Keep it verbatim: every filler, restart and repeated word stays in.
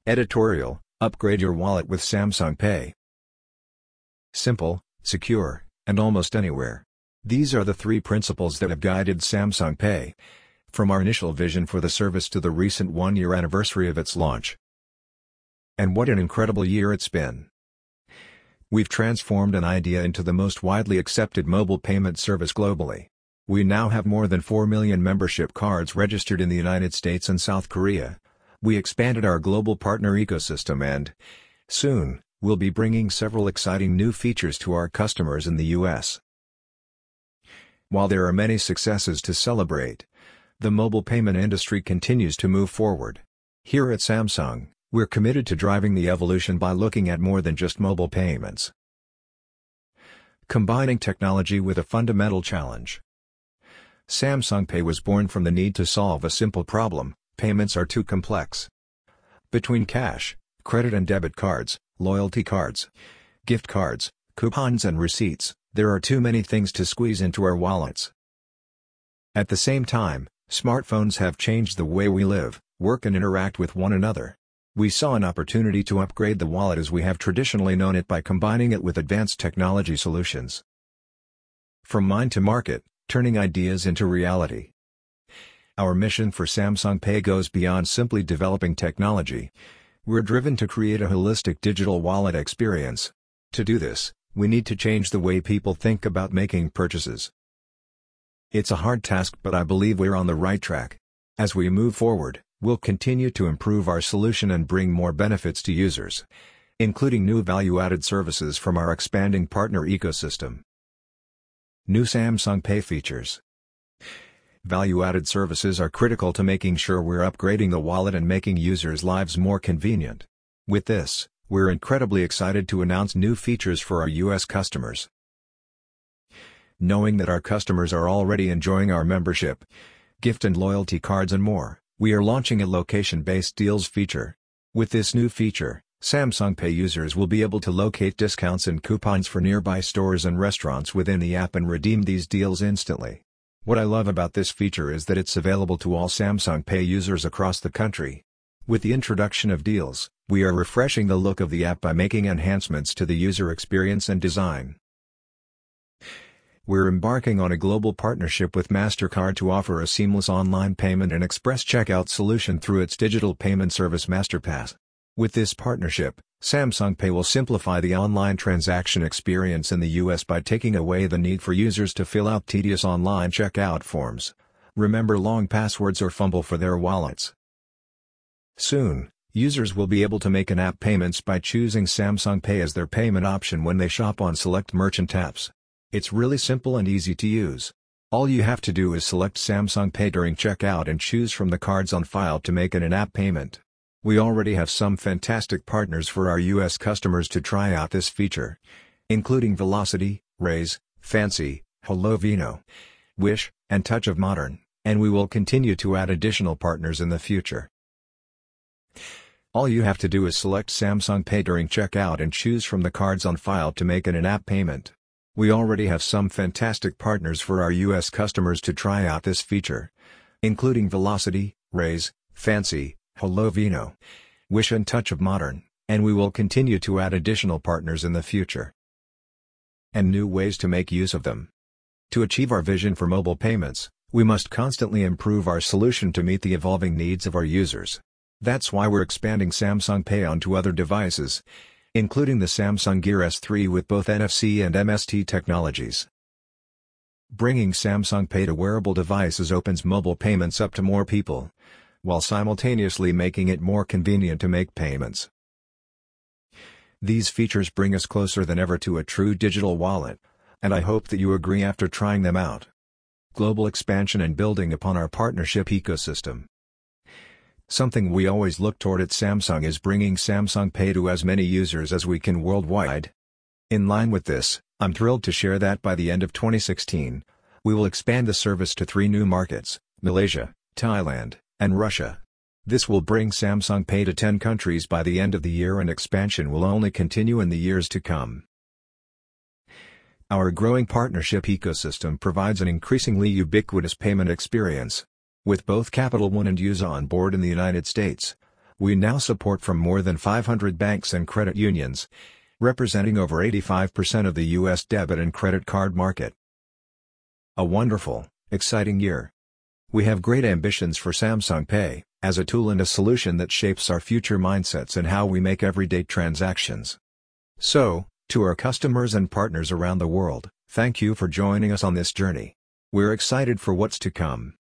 Editorial: Upgrade your wallet with Samsung Pay. Simple, secure, and almost anywhere. These are the three principles that have guided Samsung Pay, from our initial vision for the service to the recent one-year anniversary of its launch. And what an incredible year it's been! We've transformed an idea into the most widely accepted mobile payment service globally. We now have more than four million membership cards registered in the United States and South Korea. We expanded our global partner ecosystem and, soon, we'll be bringing several exciting new features to our customers in the U S. While there are many successes to celebrate, the mobile payment industry continues to move forward. Here at Samsung, we're committed to driving the evolution by looking at more than just mobile payments. Combining technology with a fundamental challenge. Samsung Pay was born from the need to solve a simple problem: payments are too complex. Between cash, credit and debit cards, loyalty cards, gift cards, coupons and receipts, there are too many things to squeeze into our wallets. At the same time, smartphones have changed the way we live, work and interact with one another. We saw an opportunity to upgrade the wallet as we have traditionally known it by combining it with advanced technology solutions. From mind to market, turning ideas into reality. Our mission for Samsung Pay goes beyond simply developing technology. We're driven to create a holistic digital wallet experience. To do this, we need to change the way people think about making purchases. It's a hard task, but I believe we're on the right track. As we move forward, we'll continue to improve our solution and bring more benefits to users, including new value-added services from our expanding partner ecosystem. New Samsung Pay features. Value-added services are critical to making sure we're upgrading the wallet and making users' lives more convenient. With this, we're incredibly excited to announce new features for our U S customers. Knowing that our customers are already enjoying our membership, gift and loyalty cards and more, we are launching a location-based deals feature. With this new feature, Samsung Pay users will be able to locate discounts and coupons for nearby stores and restaurants within the app and redeem these deals instantly. What I love about this feature is that it's available to all Samsung Pay users across the country. With the introduction of deals, we are refreshing the look of the app by making enhancements to the user experience and design. We're embarking on a global partnership with MasterCard to offer a seamless online payment and express checkout solution through its digital payment service MasterPass. With this partnership, Samsung Pay will simplify the online transaction experience in the U S by taking away the need for users to fill out tedious online checkout forms, remember long passwords or fumble for their wallets. Soon, users will be able to make in-app payments by choosing Samsung Pay as their payment option when they shop on select merchant apps. It's really simple and easy to use. All you have to do is select Samsung Pay during checkout and choose from the cards on file to make an in-app payment. We already have some fantastic partners for our U S customers to try out this feature, including Velocity, Raise, Fancy, Hello Vino, Wish, and Touch of Modern, and we will continue to add additional partners in the future. All you have to do is select Samsung Pay during checkout and choose from the cards on file to make an in-app payment. We already have some fantastic partners for our U S customers to try out this feature, including Velocity, Raise, Fancy, Hello Vino, Wish and Touch of Modern, and we will continue to add additional partners in the future. And new ways to make use of them. To achieve our vision for mobile payments, we must constantly improve our solution to meet the evolving needs of our users. That's why we're expanding Samsung Pay onto other devices, including the Samsung Gear S three with both N F C and M S T technologies. Bringing Samsung Pay to wearable devices opens mobile payments up to more people, while simultaneously making it more convenient to make payments. These features bring us closer than ever to a true digital wallet, and I hope that you agree after trying them out. Global expansion and building upon our partnership ecosystem. Something we always look toward at Samsung is bringing Samsung Pay to as many users as we can worldwide. In line with this, I'm thrilled to share that by the end of twenty sixteen, we will expand the service to three new markets: Malaysia, Thailand, and Russia. This will bring Samsung Pay to ten countries by the end of the year, and expansion will only continue in the years to come. Our growing partnership ecosystem provides an increasingly ubiquitous payment experience. With both Capital One and Yuza on board in the United States, We now support from more than five hundred banks and credit unions, representing over eighty-five percent of the U S debit and credit card market. A wonderful, exciting year. We have great ambitions for Samsung Pay, as a tool and a solution that shapes our future mindsets and how we make everyday transactions. So, to our customers and partners around the world, thank you for joining us on this journey. We're excited for what's to come.